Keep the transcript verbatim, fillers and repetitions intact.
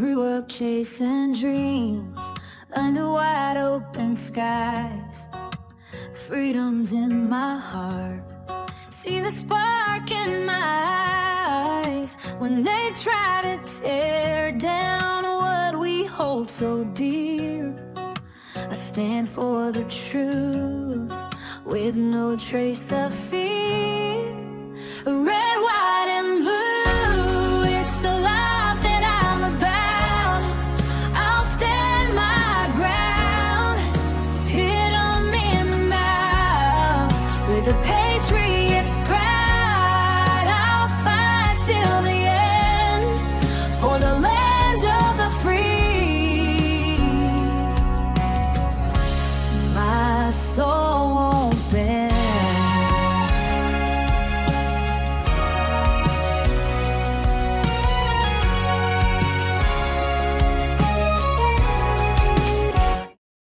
Grew up chasing dreams under wide open skies. Freedom's in my heart. See the spark in my eyes when they try to tear down what we hold so dear. I stand for the truth with no trace of fear.